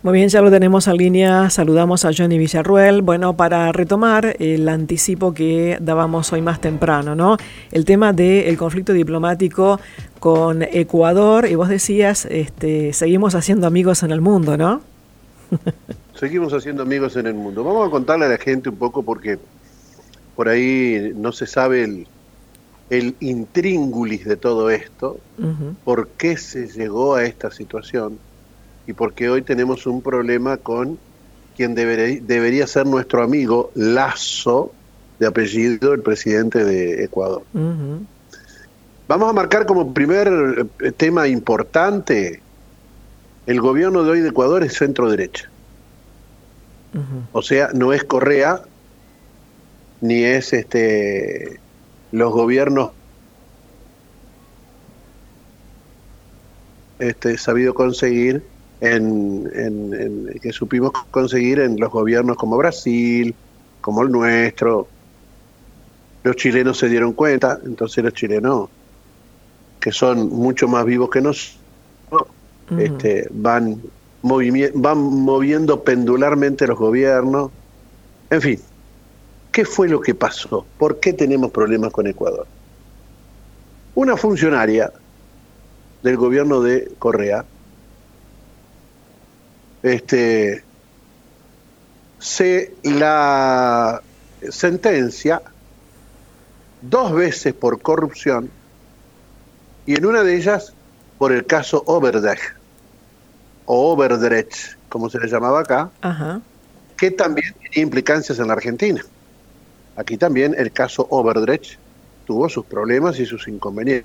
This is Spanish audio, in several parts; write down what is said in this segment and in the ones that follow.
Muy bien, ya lo tenemos en línea. Saludamos a Johnny Villarruel. Bueno, para retomar el anticipo que dábamos hoy más temprano, ¿no? El tema del conflicto diplomático con Ecuador, y vos decías, seguimos haciendo amigos en el mundo, ¿no? Seguimos haciendo amigos en el mundo. Vamos a contarle a la gente un poco porque por ahí no se sabe el intríngulis de todo esto, por qué se llegó a esta situación y por qué hoy tenemos un problema con quien debería ser nuestro amigo Lasso, de apellido, el presidente de Ecuador. Vamos a marcar como primer tema importante, el gobierno de hoy de Ecuador es centro derecha. O sea, no es Correa, ni es los gobiernos sabido conseguir que supimos conseguir en los gobiernos como Brasil, como el nuestro. Los chilenos se dieron cuenta, entonces los chilenos, que son mucho más vivos que nosotros, van moviendo pendularmente los gobiernos. En fin, ¿qué fue lo que pasó? ¿Por qué tenemos problemas con Ecuador? Una funcionaria del gobierno de Correa se la sentencia 2 veces por corrupción y en una de ellas por el caso Overdrecht, o Overdrecht, como se le llamaba acá, que también tenía implicancias en la Argentina. Aquí también el caso Overdrecht tuvo sus problemas y sus inconvenientes.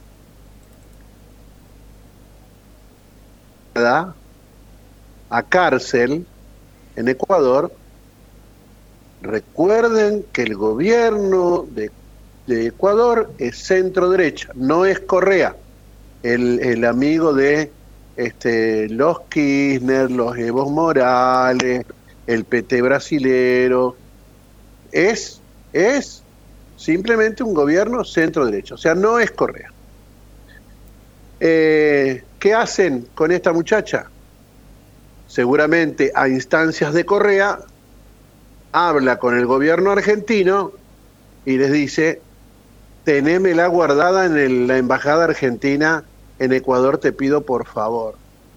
A cárcel en Ecuador. Recuerden que el gobierno de Ecuador es centro derecha, no es Correa, el amigo de los Kirchner, los Evo Morales, el PT brasilero. Es simplemente un gobierno centro derecha, o sea, no es Correa. ¿Qué hacen con esta muchacha? Seguramente a instancias de Correa, habla con el gobierno argentino y les dice, tenémela guardada en la embajada argentina en Ecuador, te pido por favor.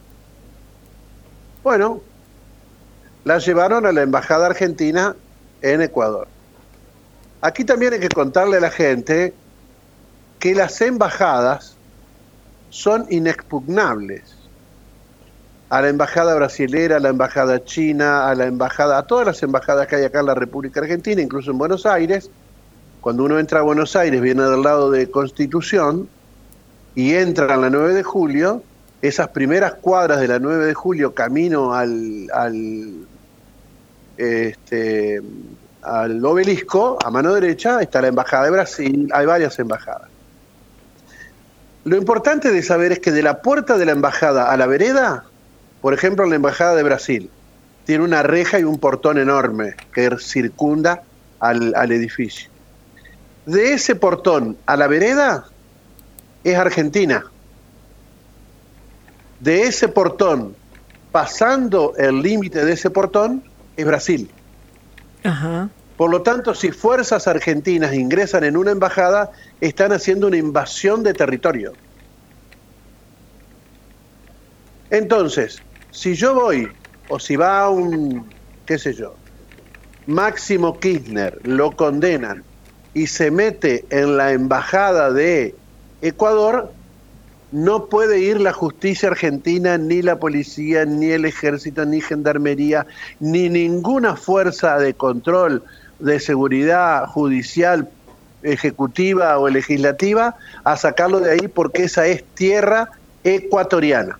Bueno, la llevaron a la embajada argentina en Ecuador. Aquí también hay que contarle a la gente que las embajadas son inexpugnables. A la embajada brasilera, a la embajada china, a todas las embajadas que hay acá en la República Argentina, incluso en Buenos Aires. Cuando uno entra a Buenos Aires, viene del lado de Constitución y entra en la 9 de julio, esas primeras cuadras de la 9 de julio, camino al obelisco, a mano derecha, está la embajada de Brasil, hay varias embajadas. Lo importante de saber es que de la puerta de la embajada a la vereda, por ejemplo, la embajada de Brasil tiene una reja y un portón enorme que circunda al edificio. De ese portón a la vereda es Argentina. De ese portón, pasando el límite de ese portón, es Brasil. Por lo tanto, si fuerzas argentinas ingresan en una embajada, están haciendo una invasión de territorio. Entonces, si yo voy, o si va Máximo Kirchner, lo condenan y se mete en la embajada de Ecuador, no puede ir la justicia argentina, ni la policía, ni el ejército, ni gendarmería, ni ninguna fuerza de control de seguridad judicial, ejecutiva o legislativa a sacarlo de ahí porque esa es tierra ecuatoriana.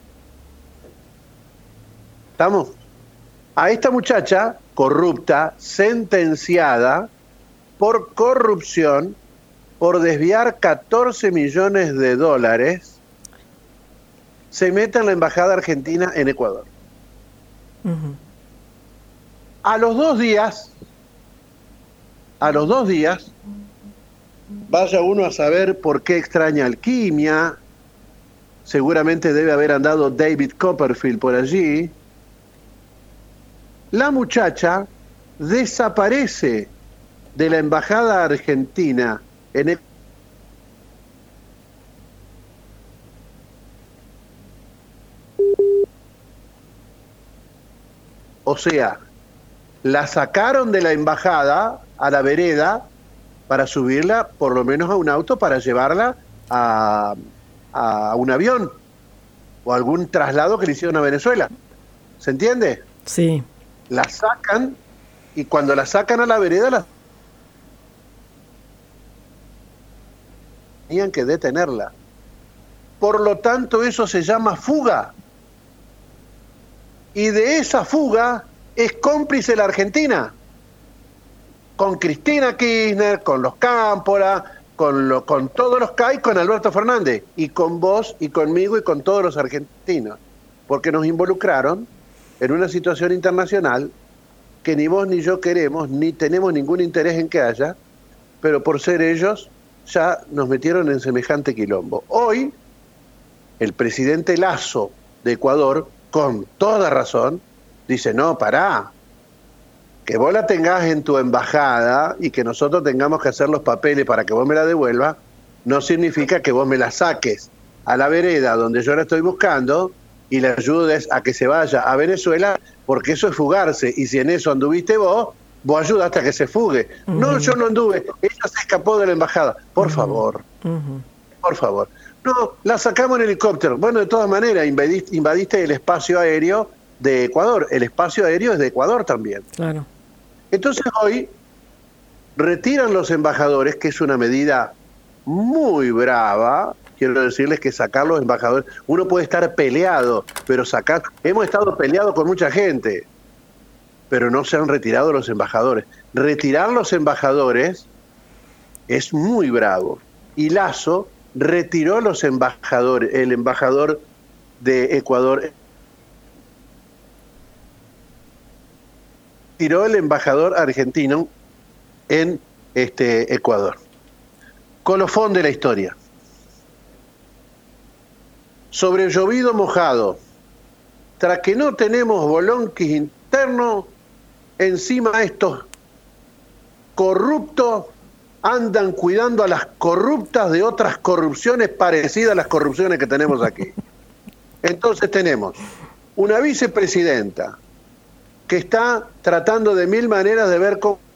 ¿Estamos? A esta muchacha corrupta, sentenciada por corrupción, por desviar 14 millones de dólares, se mete en la embajada argentina en Ecuador. A los 2 días, vaya uno a saber por qué extraña alquimia, seguramente debe haber andado David Copperfield por allí, la muchacha desaparece de la embajada argentina en el... O sea, la sacaron de la embajada a la vereda para subirla por lo menos a un auto para llevarla a un avión o algún traslado que le hicieron a Venezuela. ¿Se entiende? Sí. La sacan y cuando la sacan a la vereda tenían que detenerla. Por lo tanto, eso se llama fuga. Y de esa fuga es cómplice la Argentina. Con Cristina Kirchner, con los Cámpora, con todos los CAI, con Alberto Fernández, y con vos, y conmigo, y con todos los argentinos. Porque nos involucraron en una situación internacional que ni vos ni yo queremos, ni tenemos ningún interés en que haya, pero por ser ellos ya nos metieron en semejante quilombo. Hoy, el presidente Lasso de Ecuador, con toda razón, dice, no, pará, que vos la tengas en tu embajada y que nosotros tengamos que hacer los papeles para que vos me la devuelvas, no significa que vos me la saques a la vereda donde yo la estoy buscando y le ayudes a que se vaya a Venezuela, porque eso es fugarse, y si en eso anduviste vos ayudaste a que se fugue. No, yo no anduve, ella se escapó de la embajada. Por favor, por favor. No, la sacamos en helicóptero. Bueno, de todas maneras, invadiste el espacio aéreo de Ecuador. El espacio aéreo es de Ecuador también. Claro. Entonces hoy retiran los embajadores, que es una medida muy brava. Quiero decirles que sacar los embajadores, uno puede estar peleado, pero sacar, hemos estado peleados con mucha gente, pero no se han retirado los embajadores. Retirar los embajadores es muy bravo. Y Lasso retiró los embajadores, el embajador de Ecuador, tiró el embajador argentino en Ecuador. Colofón de la historia. Sobre llovido mojado, tras que no tenemos bolonquis internos, encima estos corruptos andan cuidando a las corruptas de otras corrupciones parecidas a las corrupciones que tenemos aquí. Entonces tenemos una vicepresidenta que está tratando de mil maneras de ver cómo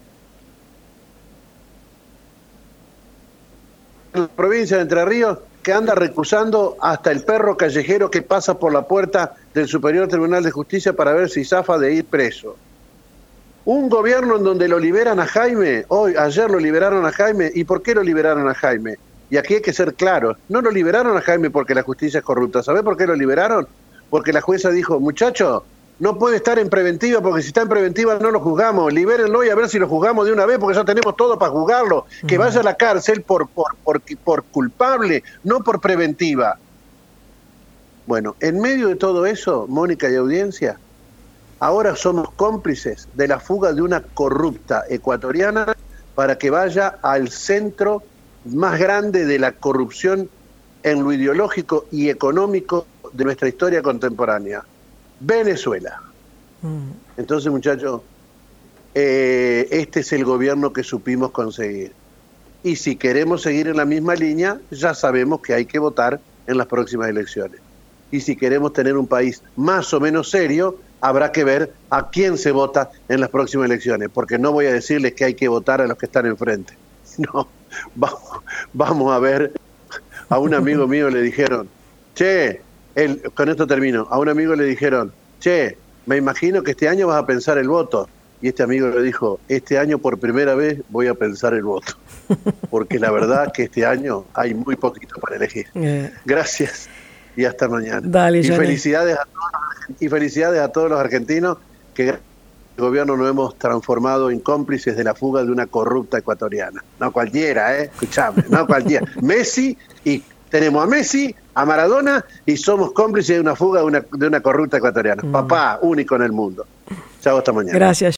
la provincia de Entre Ríos, que anda recusando hasta el perro callejero que pasa por la puerta del Superior Tribunal de Justicia para ver si zafa de ir preso. Un gobierno en donde lo liberan a Jaime, ayer lo liberaron a Jaime, ¿y por qué lo liberaron a Jaime? Y aquí hay que ser claros, no lo liberaron a Jaime porque la justicia es corrupta. ¿Sabés por qué lo liberaron? Porque la jueza dijo, muchacho, no puede estar en preventiva, porque si está en preventiva no lo juzgamos, libérenlo y a ver si lo juzgamos de una vez, porque ya tenemos todo para juzgarlo, que vaya a la cárcel por culpable, no por preventiva. Bueno, en medio de todo eso, Mónica y audiencia, ahora somos cómplices de la fuga de una corrupta ecuatoriana para que vaya al centro más grande de la corrupción en lo ideológico y económico de nuestra historia contemporánea. Venezuela. Entonces, muchachos, este es el gobierno que supimos conseguir. Y si queremos seguir en la misma línea, ya sabemos que hay que votar en las próximas elecciones. Y si queremos tener un país más o menos serio, habrá que ver a quién se vota en las próximas elecciones, porque no voy a decirles que hay que votar a los que están enfrente. No, vamos a ver. A un amigo mío le dijeron, con esto termino, a un amigo le dijeron, me imagino que este año vas a pensar el voto. Y este amigo le dijo, este año por primera vez voy a pensar el voto. Porque la verdad que este año hay muy poquito para elegir. Gracias y hasta mañana. Dale, y felicidades a todos los argentinos que el gobierno nos hemos transformado en cómplices de la fuga de una corrupta ecuatoriana. No cualquiera, escuchame, no cualquiera. Tenemos a Messi, a Maradona y somos cómplices de una fuga de una corrupta ecuatoriana. Papá, único en el mundo. Chao, hasta mañana. Gracias.